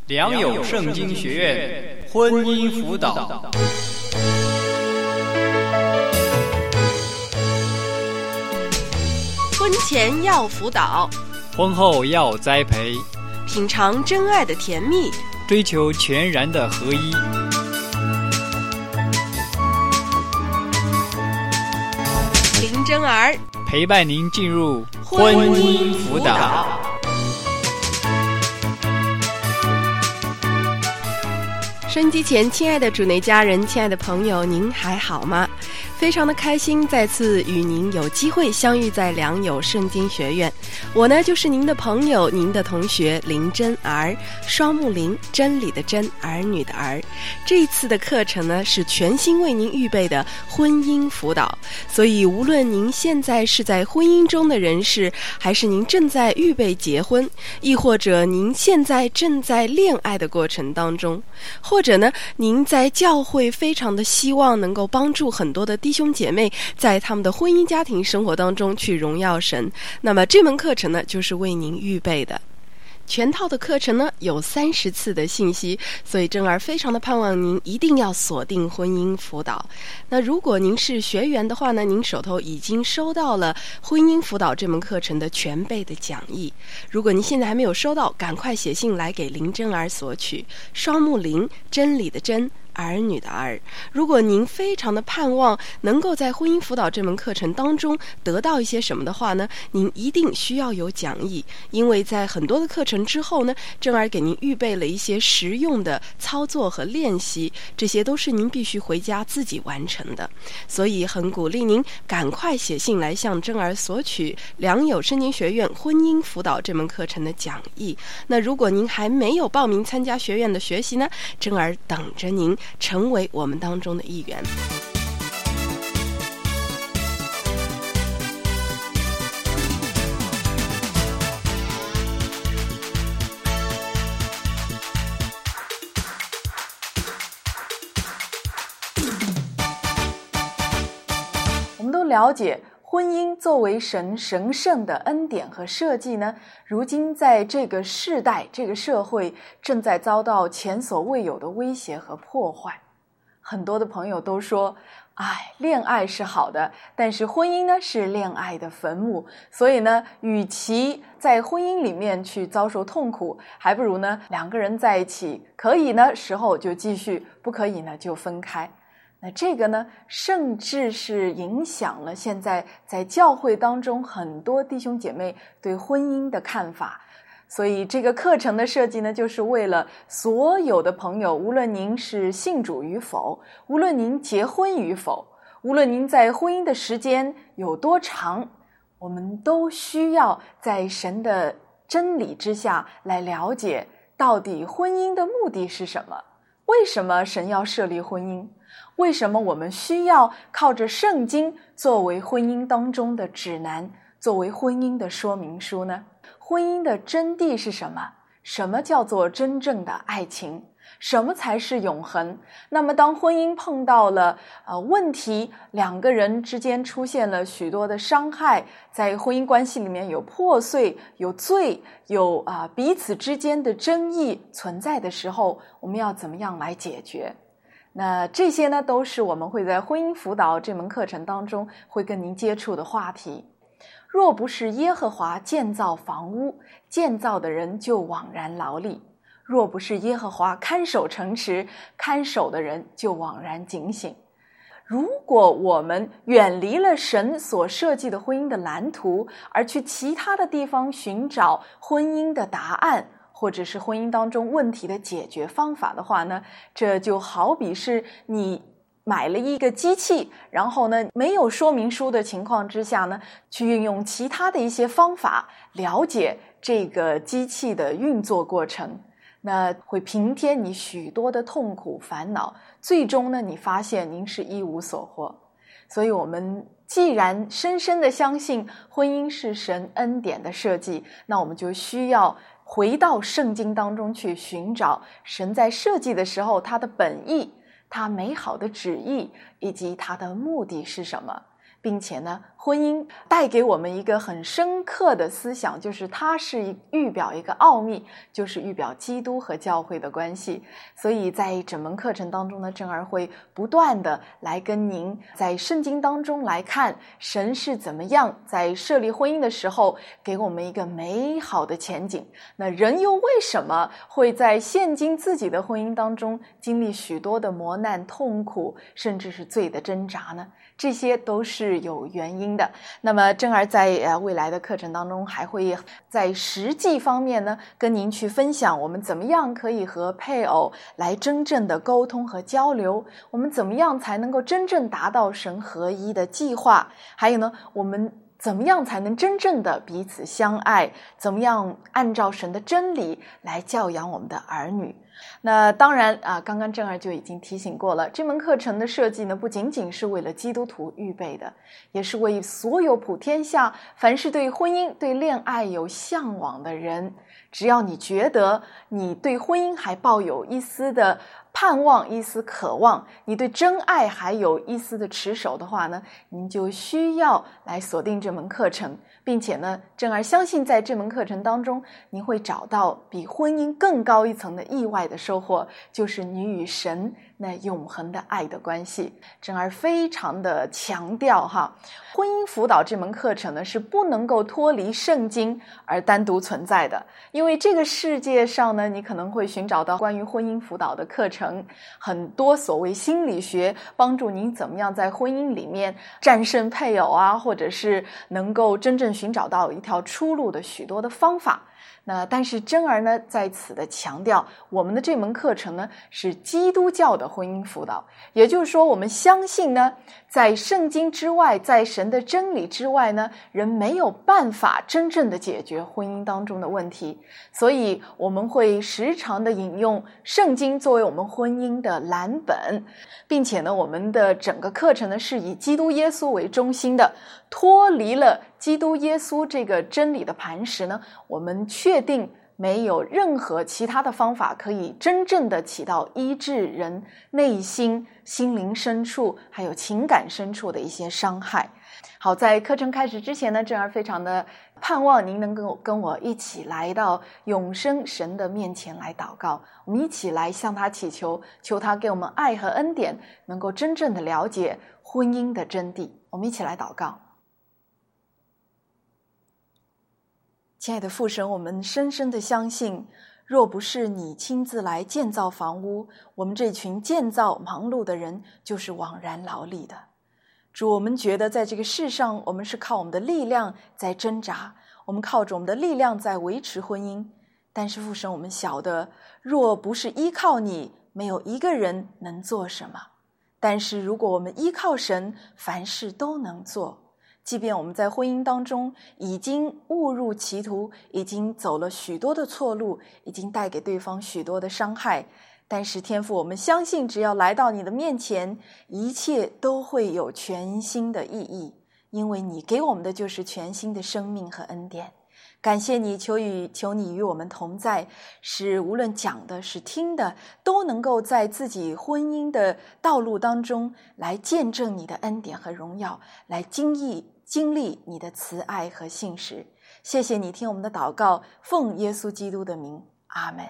良友圣经学院婚姻辅导。 婚前要辅导， 婚后要栽培， 品尝真爱的甜蜜， 追求全然的合一。 林真儿陪伴您进入婚姻辅导。 收音机前，亲爱的主内家人，亲爱的朋友，您还好吗？非常的开心再次与您有机会相遇在良友圣经学院。我呢就是您的朋友，您的同学林真儿，双木林，真理的真，儿女的儿。这一次的课程呢是全新为您预备的婚姻辅导，所以无论您现在是在婚姻中的人士，还是您正在预备结婚，亦或者您现在正在恋爱的过程当中，或者呢您在教会非常的希望能够帮助很多的弟兄姐妹在他们的婚姻家庭生活当中去荣耀神，那么这门课程呢就是为您预备的。全套的课程呢有30次的信息，所以真儿非常的盼望您一定要锁定婚姻辅导。那如果您是学员的话呢，您手头已经收到了婚姻辅导这门课程的全备的讲义。如果您现在还没有收到，赶快写信来给林真儿索取。双木林，真理的真，儿女的儿。如果您非常的盼望能够在婚姻辅导这门课程当中得到一些什么的话呢，您一定需要有讲义，因为在很多的课程之后呢，真儿给您预备了一些实用的操作和练习，这些都是您必须回家自己完成的。所以很鼓励您赶快写信来向真儿索取良友圣经学院婚姻辅导这门课程的讲义。那如果您还没有报名参加学院的学习呢，真儿等着您成为我们当中的一员。 我们都了解婚姻作为神圣的恩典和设计呢，如今在这个世代这个社会正在遭到前所未有的威胁和破坏。很多的朋友都说，恋爱是好的，但是婚姻呢是恋爱的坟墓，所以呢与其在婚姻里面去遭受痛苦，还不如呢两个人在一起，可以呢时候就继续，不可以呢就分开。那这个呢甚至是影响了现在在教会当中很多弟兄姐妹对婚姻的看法。所以这个课程的设计呢，就是为了所有的朋友，无论您是信主与否，无论您结婚与否，无论您在婚姻的时间有多长，我们都需要在神的真理之下来了解到底婚姻的目的是什么，为什么神要设立婚姻，为什么我们需要靠着圣经作为婚姻当中的指南，作为婚姻的说明书呢？婚姻的真谛是什么？什么叫做真正的爱情？什么才是永恒？那么当婚姻碰到了问题，两个人之间出现了许多的伤害，在婚姻关系里面有破碎，有罪，有彼此之间的争议存在的时候，我们要怎么样来解决？那这些呢都是我们会在婚姻辅导这门课程当中会跟您接触的话题。若不是耶和华建造房屋，建造的人就枉然劳力；若不是耶和华看守城池，看守的人就枉然警醒。如果我们远离了神所设计的婚姻的蓝图，而去其他的地方寻找婚姻的答案，或者是婚姻当中问题的解决方法的话呢，这就好比是你买了一个机器，然后呢没有说明书的情况之下呢，去运用其他的一些方法了解这个机器的运作过程，那会平添你许多的痛苦烦恼，最终呢你发现您是一无所获。所以我们既然深深的相信婚姻是神恩典的设计，那我们就需要回到圣经当中去寻找神在设计的时候他的本意，他美好的旨意，以及他的目的是什么，并且呢婚姻带给我们一个很深刻的思想，就是它是预表一个奥秘，就是预表基督和教会的关系。所以在整门课程当中呢，正儿会不断的来跟您在圣经当中来看神是怎么样在设立婚姻的时候给我们一个美好的前景。那人又为什么会在现今自己的婚姻当中经历许多的磨难、痛苦，甚至是罪的挣扎呢？这些都是有原因的。那么正儿在未来的课程当中还会在实际方面呢跟您去分享我们怎么样可以和配偶来真正的沟通和交流，我们怎么样才能够真正达到神合一的计划，还有呢我们怎么样才能真正的彼此相爱，怎么样按照神的真理来教养我们的儿女。那当然刚刚正儿就已经提醒过了，这门课程的设计呢，不仅仅是为了基督徒预备的，也是为所有普天下凡是对婚姻、对恋爱有向往的人。只要你觉得你对婚姻还抱有一丝的盼望、一丝渴望，你对真爱还有一丝的持守的话呢，您就需要来锁定这门课程，并且呢，正儿相信在这门课程当中，您会找到比婚姻更高一层的意外的收获，就是你与神那永恒的爱的关系。正儿非常的强调婚姻辅导这门课程呢，是不能够脱离圣经而单独存在的。因为这个世界上呢，你可能会寻找到关于婚姻辅导的课程，很多所谓心理学帮助您怎么样在婚姻里面战胜配偶或者是能够真正寻找到一条出路的许多的方法。但是真儿呢在此的强调，我们的这门课程呢是基督教的婚姻辅导，也就是说我们相信呢，在圣经之外，在神的真理之外呢，人没有办法真正的解决婚姻当中的问题。所以我们会时常的引用圣经作为我们婚姻的蓝本，并且呢，我们的整个课程呢是以基督耶稣为中心的，脱离了基督耶稣这个真理的磐石呢，我们确定没有任何其他的方法可以真正的起到医治人内心、心灵深处还有情感深处的一些伤害。好，在课程开始之前呢，正儿非常的盼望您能够跟我一起来到永生神的面前来祷告，我们一起来向他祈求，求他给我们爱和恩典，能够真正的了解婚姻的真谛。我们一起来祷告。亲爱的父神，我们深深的相信，若不是你亲自来建造房屋，我们这群建造忙碌的人就是枉然劳力的。主，我们觉得在这个世上，我们是靠我们的力量在挣扎，我们靠着我们的力量在维持婚姻。但是父神，我们晓得，若不是依靠你，没有一个人能做什么。但是如果我们依靠神，凡事都能做。即便我们在婚姻当中已经误入歧途，已经走了许多的错路，已经带给对方许多的伤害，但是天父，我们相信只要来到你的面前，一切都会有全新的意义，因为你给我们的就是全新的生命和恩典。感谢你，求你与我们同在，使无论讲的是听的，都能够在自己婚姻的道路当中来见证你的恩典和荣耀，来经历你的慈爱和信实。谢谢你听我们的祷告，奉耶稣基督的名，阿们。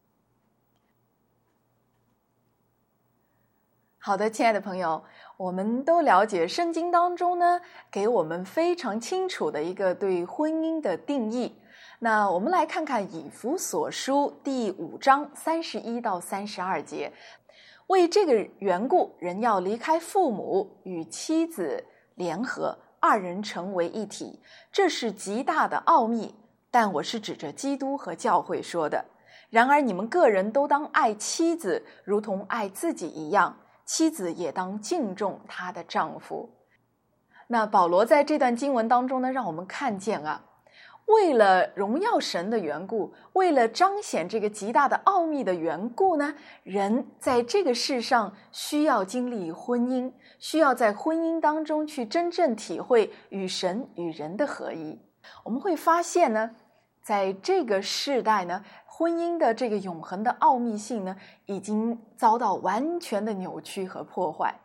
好的，亲爱的朋友，我们都了解圣经当中呢，给我们非常清楚的一个对婚姻的定义。那我们来看看以弗所书第5章31到32节。为这个缘故，人要离开父母，与妻子联合，二人成为一体，这是极大的奥秘，但我是指着基督和教会说的。然而你们个人都当爱妻子，如同爱自己一样，妻子也当敬重她的丈夫。那保罗在这段经文当中呢，让我们看见为了荣耀神的缘故，为了彰显这个极大的奥秘的缘故呢，人在这个世上需要经历婚姻，需要在婚姻当中去真正体会与神与人的合一。我们会发现呢，在这个世代呢，婚姻的这个永恒的奥秘性呢，已经遭到完全的扭曲和破坏。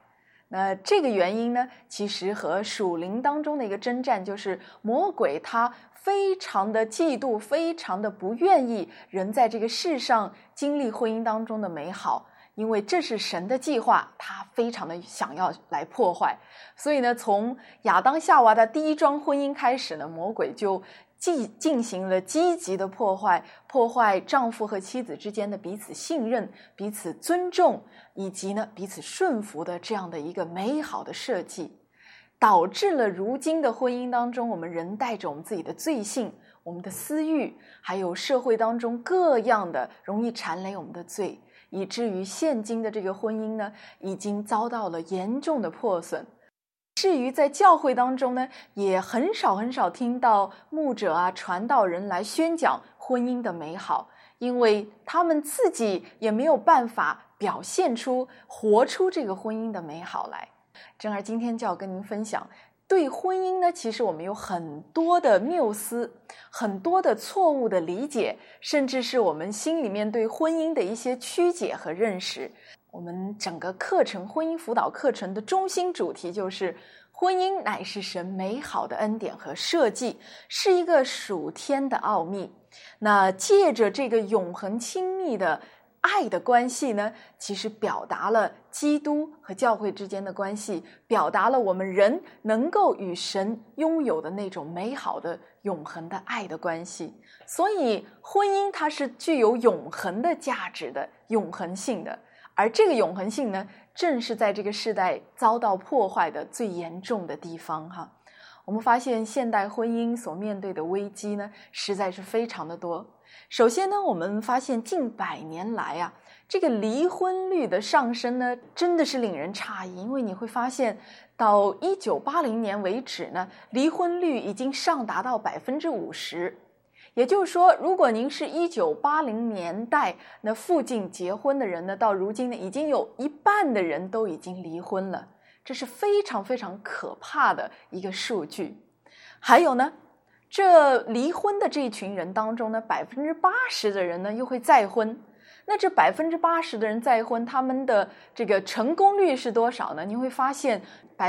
那这个原因呢，其实和属灵当中的一个征战，就是魔鬼他非常的嫉妒，非常的不愿意人在这个世上经历婚姻当中的美好，因为这是神的计划，他非常的想要来破坏。所以呢，从亚当夏娃的第一桩婚姻开始呢，魔鬼就进行了积极的破坏丈夫和妻子之间的彼此信任、彼此尊重，以及呢彼此顺服的这样的一个美好的设计，导致了如今的婚姻当中，我们人带着我们自己的罪性、我们的私欲，还有社会当中各样的容易缠累我们的罪，以至于现今的这个婚姻呢，已经遭到了严重的破损。至于在教会当中呢，也很少听到牧者啊、传道人来宣讲婚姻的美好，因为他们自己也没有办法表现出、活出这个婚姻的美好来。珍儿今天就要跟您分享，对婚姻呢，其实我们有很多的谬思，很多的错误的理解，甚至是我们心里面对婚姻的一些曲解和认识。我们整个课程婚姻辅导课程的中心主题就是婚姻乃是神美好的恩典和设计，是一个属天的奥秘。那借着这个永恒亲密的爱的关系呢，其实表达了基督和教会之间的关系，表达了我们人能够与神拥有的那种美好的永恒的爱的关系。所以婚姻它是具有永恒的价值的、永恒性的，而这个永恒性呢，正是在这个世代遭到破坏的最严重的地方哈。我们发现现代婚姻所面对的危机呢，实在是非常的多。首先呢，我们发现近100年来啊，这个离婚率的上升呢，真的是令人诧异。因为你会发现，到1980年为止呢，离婚率已经上达到50%。也就是说，如果您是1980年代那附近结婚的人呢，到如今呢，已经有1半的人都已经离婚了，这是非常可怕的一个数据。还有呢，这离婚的这一群人当中呢，80%的人呢又会再婚。那这80%的人再婚，他们的这个成功率是多少呢？你会发现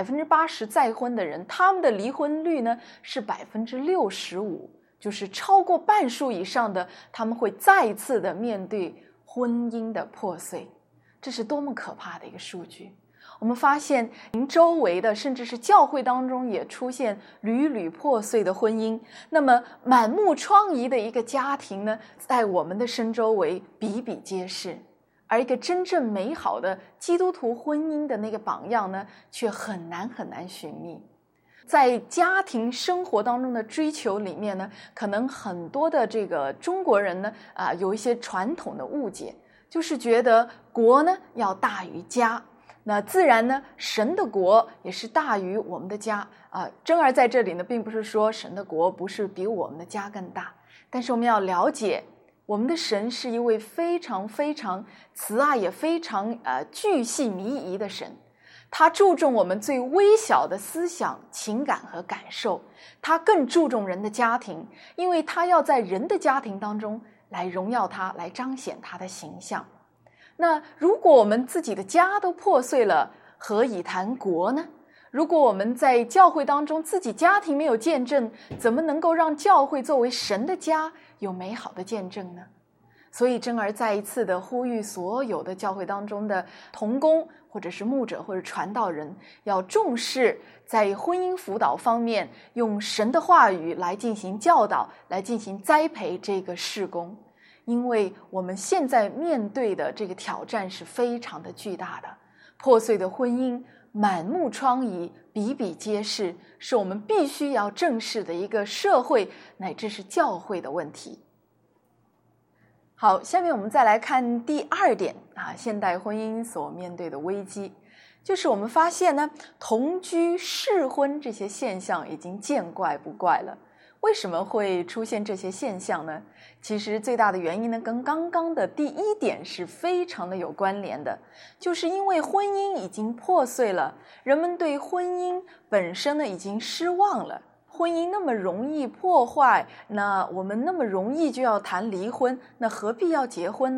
80%再婚的人，他们的离婚率呢是65%，就是超过半数以上的，他们会再次的面对婚姻的破碎。这是多么可怕的一个数据。我们发现您周围的甚至是教会当中也出现屡屡破碎的婚姻，那么满目疮痍的一个家庭呢，在我们的身周围比比皆是，而一个真正美好的基督徒婚姻的那个榜样呢，却很难寻觅。在家庭生活当中的追求里面呢，可能很多的这个中国人呢，有一些传统的误解，就是觉得国呢要大于家，那自然呢，神的国也是大于我们的家珍儿在这里呢，并不是说神的国不是比我们的家更大，但是我们要了解，我们的神是一位非常慈爱也非常巨细靡遗的神。他注重我们最微小的思想、情感和感受，他更注重人的家庭，因为他要在人的家庭当中来荣耀他，来彰显他的形象。那如果我们自己的家都破碎了，何以谈国呢？如果我们在教会当中自己家庭没有见证，怎么能够让教会作为神的家有美好的见证呢？所以珍儿再一次的呼吁所有的教会当中的同工或者是牧者或者传道人，要重视在婚姻辅导方面用神的话语来进行教导，来进行栽培这个事工。因为我们现在面对的这个挑战是非常的巨大的，破碎的婚姻满目疮痍比比皆是，是我们必须要正视的一个社会乃至是教会的问题。好，下面我们再来看第2点现代婚姻所面对的危机，就是我们发现呢，同居试婚这些现象已经见怪不怪了。为什么会出现这些现象呢？其实最大的原因呢，跟刚刚的第1点是非常的有关联的，就是因为婚姻已经破碎了，人们对婚姻本身呢已经失望了。婚姻那么容易破坏，那我们那么容易就要谈离婚，那何必要结婚呢？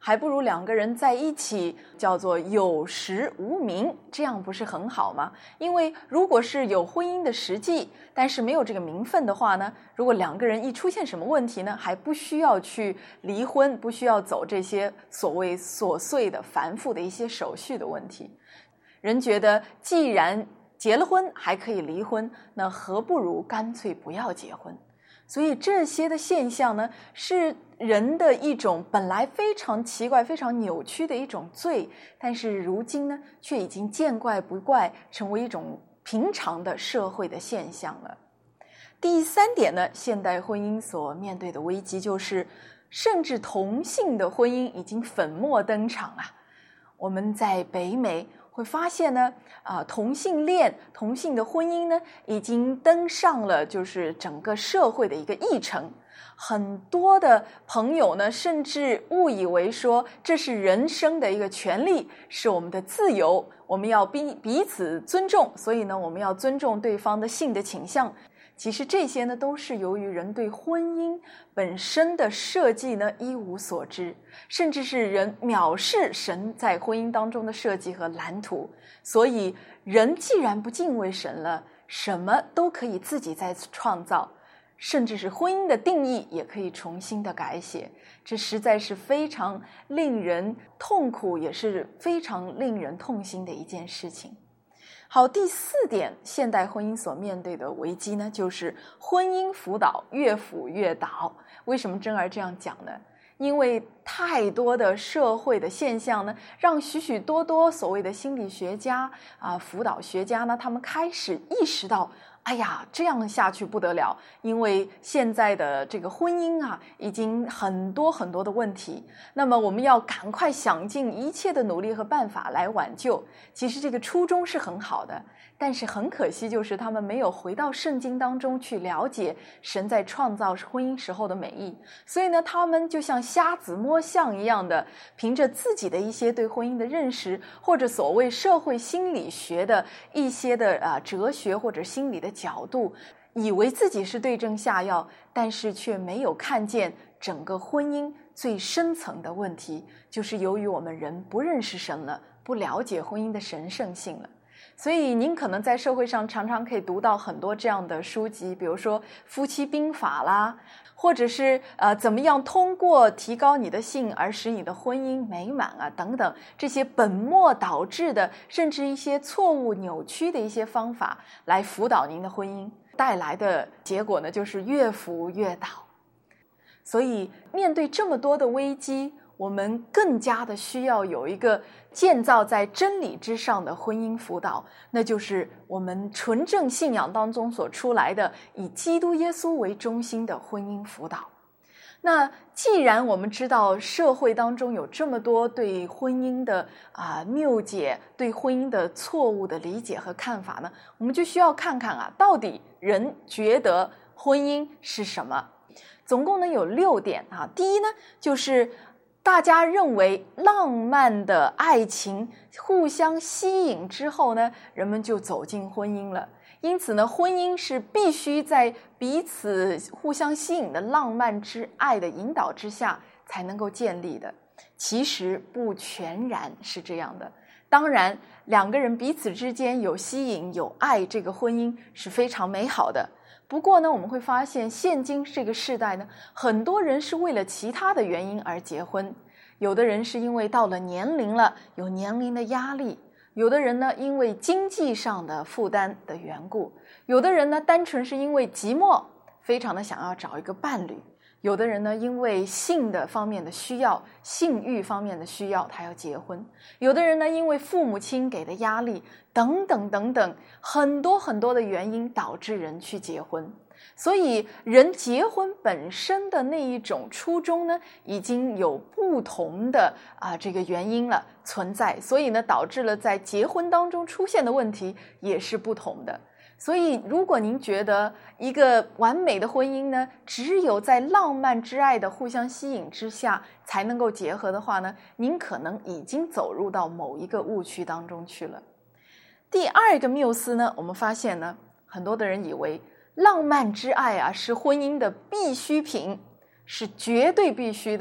还不如两个人在一起叫做有实无名，这样不是很好吗？因为如果是有婚姻的实际，但是没有这个名分的话呢，如果两个人一出现什么问题呢，还不需要去离婚，不需要走这些所谓琐碎的繁复的一些手续的问题。人觉得既然结了婚还可以离婚，那何不如干脆不要结婚。所以这些的现象呢，是人的一种本来非常奇怪非常扭曲的一种罪，但是如今呢却已经见怪不怪，成为一种平常的社会的现象了。第三点呢，现代婚姻所面对的危机就是甚至同性的婚姻已经粉墨登场啊。我们在北美会发现呢，同性恋、同性的婚姻呢，已经登上了就是整个社会的一个议程。很多的朋友呢，甚至误以为说这是人生的一个权利，是我们的自由，我们要彼此尊重，所以呢，我们要尊重对方的性的倾向。其实这些呢，都是由于人对婚姻本身的设计呢一无所知，甚至是人藐视神在婚姻当中的设计和蓝图。所以人既然不敬畏神了，什么都可以自己再创造，甚至是婚姻的定义也可以重新的改写。这实在是非常令人痛苦，也是非常令人痛心的一件事情。好，第四点，现代婚姻所面对的危机呢，就是婚姻辅导越辅越倒。为什么珍儿这样讲呢？因为太多的社会的现象呢，让许许多多所谓的心理学家辅导学家呢，他们开始意识到，哎呀，这样下去不得了，因为现在的这个婚姻已经很多很多的问题，那么我们要赶快想尽一切的努力和办法来挽救。其实这个初衷是很好的，但是很可惜，就是他们没有回到圣经当中去了解神在创造婚姻时候的美意，所以呢，他们就像瞎子摸象一样的，凭着自己的一些对婚姻的认识，或者所谓社会心理学的一些的哲学或者心理的角度，以为自己是对症下药，但是却没有看见整个婚姻最深层的问题，就是由于我们人不认识神了，不了解婚姻的神圣性了。所以您可能在社会上常常可以读到很多这样的书籍，比如说夫妻兵法啦，或者是怎么样通过提高你的性而使你的婚姻美满等等，这些本末倒置的，甚至一些错误扭曲的一些方法来辅导您的婚姻，带来的结果呢，就是越辅越倒。所以面对这么多的危机，我们更加的需要有一个建造在真理之上的婚姻辅导，那就是我们纯正信仰当中所出来的以基督耶稣为中心的婚姻辅导。那既然我们知道社会当中有这么多对婚姻的谬解，对婚姻的错误的理解和看法呢，我们就需要看看到底人觉得婚姻是什么。总共呢有6点第一呢，就是大家认为浪漫的爱情互相吸引之后呢，人们就走进婚姻了。因此呢，婚姻是必须在彼此互相吸引的浪漫之爱的引导之下才能够建立的。其实不全然是这样的。当然，两个人彼此之间有吸引有爱，这个婚姻是非常美好的。不过呢，我们会发现现今这个世代呢，很多人是为了其他的原因而结婚。有的人是因为到了年龄了，有年龄的压力；有的人呢，因为经济上的负担的缘故；有的人呢，单纯是因为寂寞，非常的想要找一个伴侣；有的人呢，因为性的方面的需要，性欲方面的需要，他要结婚；有的人呢，因为父母亲给的压力，等等等等，很多很多的原因导致人去结婚。所以人结婚本身的那一种初衷呢，已经有不同的这个原因了存在，所以呢，导致了在结婚当中出现的问题也是不同的。所以如果您觉得一个完美的婚姻呢，只有在浪漫之爱的互相吸引之下才能够结合的话呢，您可能已经走入到某一个误区当中去了。第二个谬思呢，我们发现呢，很多的人以为浪漫之爱是婚姻的必需品，是绝对必须的。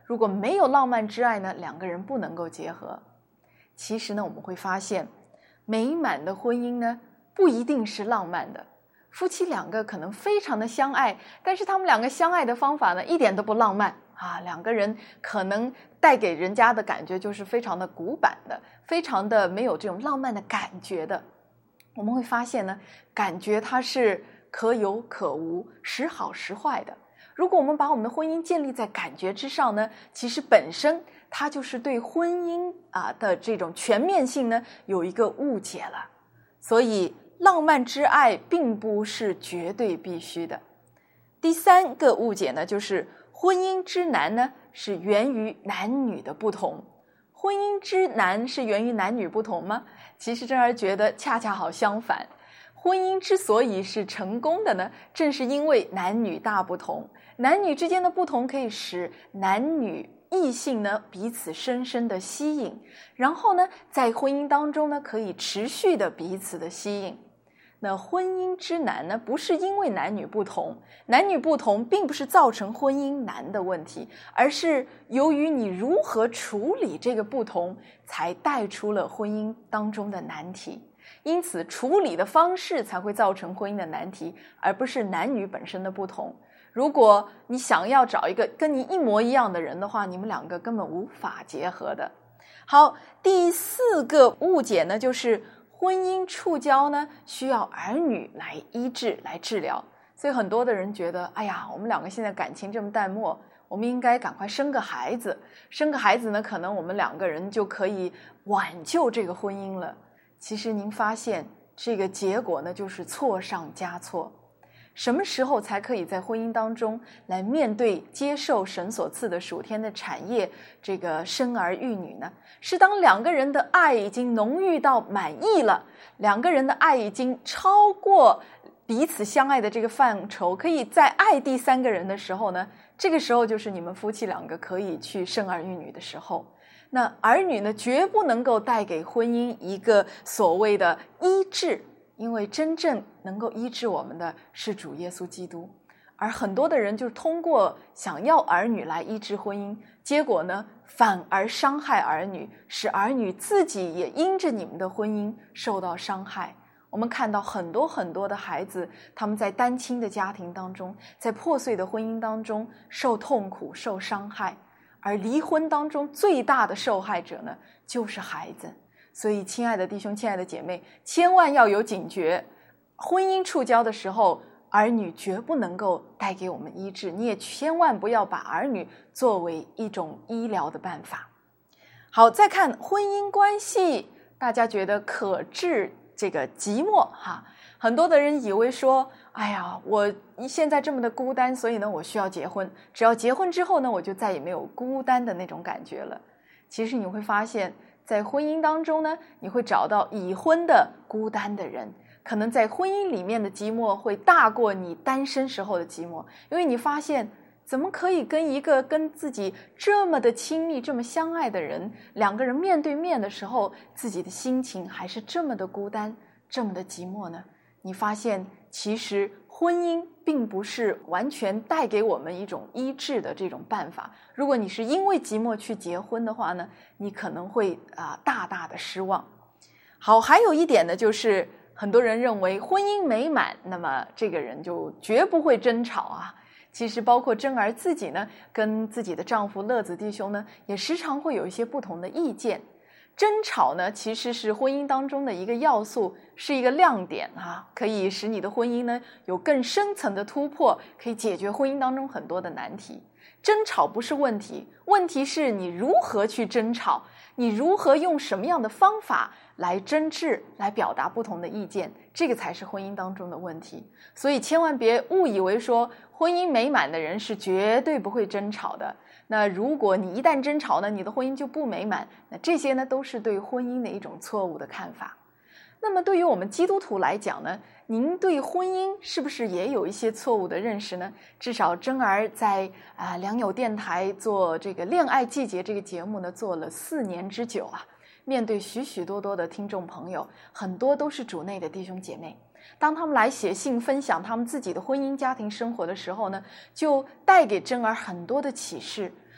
如果没有浪漫之爱呢，两个人不能够结合。其实呢，我们会发现，美满的婚姻呢，不一定是浪漫的。夫妻两个可能非常的相爱，但是他们两个相爱的方法呢，一点都不浪漫啊。两个人可能带给人家的感觉就是非常的古板的，非常的没有这种浪漫的感觉的。我们会发现呢，感觉它是可有可无，时好时坏的。如果我们把我们的婚姻建立在感觉之上呢，其实本身它就是对婚姻的这种全面性呢有一个误解了。所以浪漫之爱并不是绝对必须的。第三个误解呢，就是婚姻之难呢是源于男女的不同。婚姻之难是源于男女不同吗？其实珍儿觉得恰恰好相反。婚姻之所以是成功的呢，正是因为男女大不同。男女之间的不同可以使男女异性呢彼此深深的吸引，然后呢在婚姻当中呢可以持续的彼此的吸引。那婚姻之难呢，不是因为男女不同，男女不同并不是造成婚姻难的问题，而是由于你如何处理这个不同，才带出了婚姻当中的难题。因此处理的方式才会造成婚姻的难题，而不是男女本身的不同。如果你想要找一个跟你一模一样的人的话，你们两个根本无法结合的。好，第四个误解呢，就是婚姻触礁呢需要儿女来医治来治疗。所以很多的人觉得，哎呀，我们两个现在感情这么淡漠，我们应该赶快生个孩子，生个孩子呢可能我们两个人就可以挽救这个婚姻了。其实您发现这个结果呢就是错上加错。什么时候才可以在婚姻当中来面对接受神所赐的属天的产业，这个生儿育女呢？是当两个人的爱已经浓郁到满意了，两个人的爱已经超过彼此相爱的这个范畴，可以再爱第三个人的时候呢，这个时候就是你们夫妻两个可以去生儿育女的时候。那儿女呢，绝不能够带给婚姻一个所谓的医治，因为真正能够医治我们的是主耶稣基督。而很多的人就通过想要儿女来医治婚姻，结果呢反而伤害儿女，使儿女自己也因着你们的婚姻受到伤害。我们看到很多很多的孩子，他们在单亲的家庭当中，在破碎的婚姻当中受痛苦受伤害，而离婚当中最大的受害者呢就是孩子。所以亲爱的弟兄亲爱的姐妹，千万要有警觉，婚姻触礁的时候，儿女绝不能够带给我们医治，你也千万不要把儿女作为一种医疗的办法。好，再看婚姻关系，大家觉得可治这个寂寞哈。很多的人以为说，哎呀，我现在这么的孤单，所以呢我需要结婚，只要结婚之后呢，我就再也没有孤单的那种感觉了。其实你会发现，在婚姻当中呢，你会找到已婚的孤单的人，可能在婚姻里面的寂寞会大过你单身时候的寂寞，因为你发现怎么可以跟一个跟自己这么的亲密这么相爱的人，两个人面对面的时候，自己的心情还是这么的孤单这么的寂寞呢？你发现其实婚姻并不是完全带给我们一种医治的这种办法。如果你是因为寂寞去结婚的话呢，你可能会大大的失望。好，还有一点呢，就是很多人认为婚姻美满，那么这个人就绝不会争吵啊。其实包括珍儿自己呢，跟自己的丈夫乐子弟兄呢，也时常会有一些不同的意见。争吵呢，其实是婚姻当中的一个要素，是一个亮点啊，可以使你的婚姻呢有更深层的突破，可以解决婚姻当中很多的难题。争吵不是问题，问题是你如何去争吵，你如何用什么样的方法来争执，来表达不同的意见，这个才是婚姻当中的问题。所以千万别误以为说婚姻美满的人是绝对不会争吵的。那如果你一旦争吵呢，你的婚姻就不美满，那这些呢都是对婚姻的一种错误的看法。那么对于我们基督徒来讲呢，您对婚姻是不是也有一些错误的认识呢？至少珍儿在良友电台做这个恋爱季节这个节目呢，做了4年之久啊，面对许许多多的听众朋友，很多都是主内的弟兄姐妹。当他们来写信分享他们自己的婚姻家庭生活的时候呢，就带给珍儿很多的启示。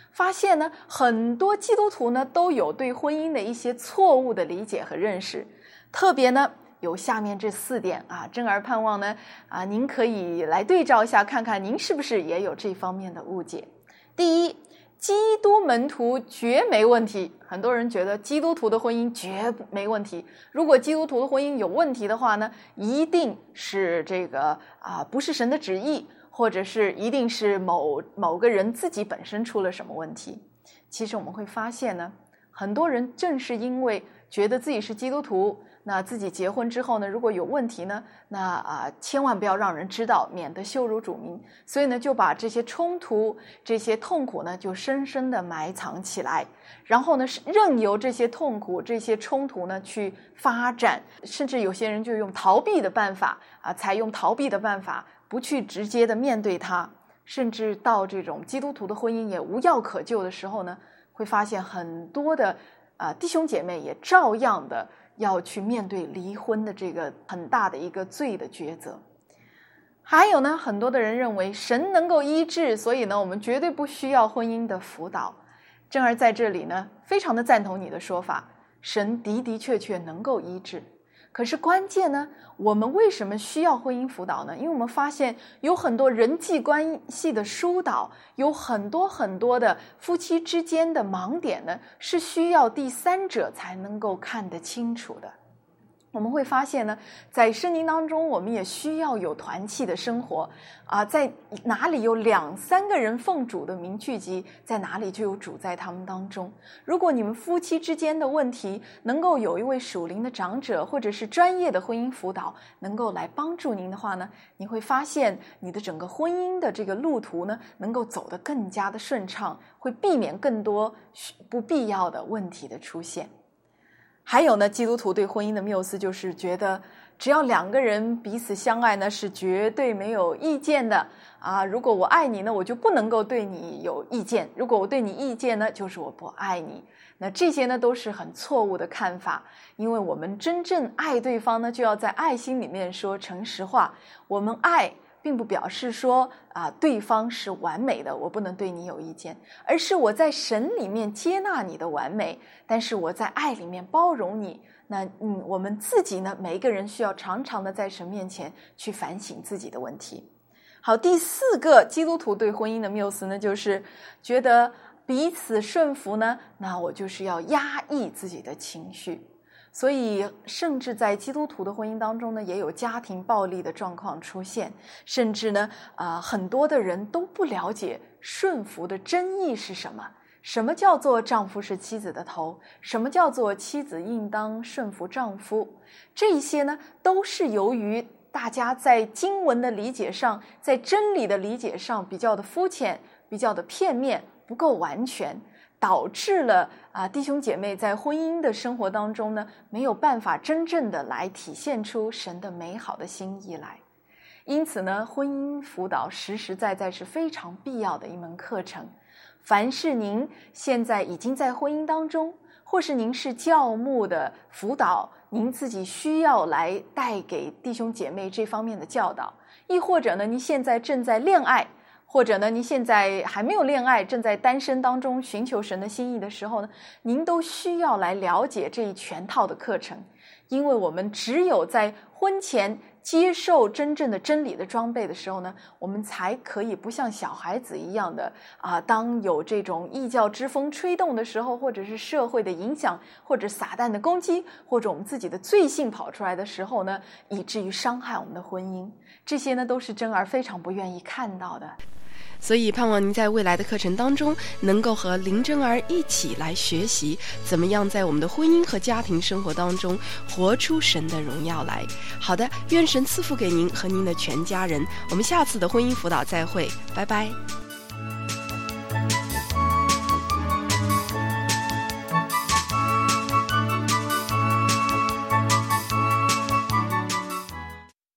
发现呢，很多基督徒呢都有对婚姻的一些错误的理解和认识，特别呢有下面这4点啊，真儿盼望呢您可以来对照一下，看看您是不是也有这方面的误解。第一，基督门徒绝没问题。很多人觉得基督徒的婚姻绝没问题，如果基督徒的婚姻有问题的话呢，一定是这个不是神的旨意，或者是一定是某个人自己本身出了什么问题。其实我们会发现呢，很多人正是因为觉得自己是基督徒，那自己结婚之后呢，如果有问题呢，那千万不要让人知道，免得羞辱主名。所以呢，就把这些冲突、这些痛苦呢，就深深的埋藏起来，然后呢，任由这些痛苦、这些冲突呢去发展，甚至有些人就用逃避的办法采用逃避的办法，不去直接的面对它，甚至到这种基督徒的婚姻也无药可救的时候呢，会发现很多的弟兄姐妹也照样的要去面对离婚的这个很大的一个罪的抉择。还有呢，很多的人认为神能够医治，所以呢，我们绝对不需要婚姻的辅导。真儿在这里呢，非常的赞同你的说法，神的确能够医治。可是关键呢，我们为什么需要婚姻辅导呢？因为我们发现有很多人际关系的疏导，有很多的夫妻之间的盲点呢，是需要第三者才能够看得清楚的。我们会发现呢，在圣经当中，我们也需要有团契的生活在哪里有2-3个人奉主的名聚集，在哪里就有主在他们当中。如果你们夫妻之间的问题能够有一位属灵的长者或者是专业的婚姻辅导能够来帮助您的话呢，你会发现你的整个婚姻的这个路途呢，能够走得更加的顺畅，会避免更多不必要的问题的出现。还有呢，基督徒对婚姻的谬思就是觉得只要2个人彼此相爱呢，是绝对没有意见的如果我爱你呢，我就不能够对你有意见，如果我对你意见呢，就是我不爱你。那这些呢都是很错误的看法，因为我们真正爱对方呢，就要在爱心里面说诚实话。我们爱并不表示说对方是完美的，我不能对你有意见，而是我在神里面接纳你的完美，但是我在爱里面包容你。那我们自己呢，每一个人需要常常的在神面前去反省自己的问题。好，第4个基督徒对婚姻的谬思呢，就是觉得彼此顺服呢，那我就是要压抑自己的情绪。所以甚至在基督徒的婚姻当中呢，也有家庭暴力的状况出现，甚至呢很多的人都不了解顺服的真意是什么，什么叫做丈夫是妻子的头，什么叫做妻子应当顺服丈夫。这一些呢都是由于大家在经文的理解上，在真理的理解上比较的肤浅，比较的片面，不够完全，导致了弟兄姐妹在婚姻的生活当中呢，没有办法真正的来体现出神的美好的心意来。因此呢，婚姻辅导实实在在是非常必要的一门课程。凡是您现在已经在婚姻当中，或是您是教牧的辅导，您自己需要来带给弟兄姐妹这方面的教导，亦或者呢，您现在正在恋爱，或者呢，您现在还没有恋爱，正在单身当中寻求神的心意的时候呢，您都需要来了解这一全套的课程。因为我们只有在婚前接受真正的真理的装备的时候呢，我们才可以不像小孩子一样的当有这种异教之风吹动的时候，或者是社会的影响，或者撒旦的攻击，或者我们自己的罪性跑出来的时候呢，以至于伤害我们的婚姻，这些呢都是真儿非常不愿意看到的。 所以盼望您在未来的课程当中能够和林真儿一起来学习怎么样在我们的婚姻和家庭生活当中活出神的荣耀来。好的，愿神赐福给您和您的全家人，我们下次的婚姻辅导再会，拜拜。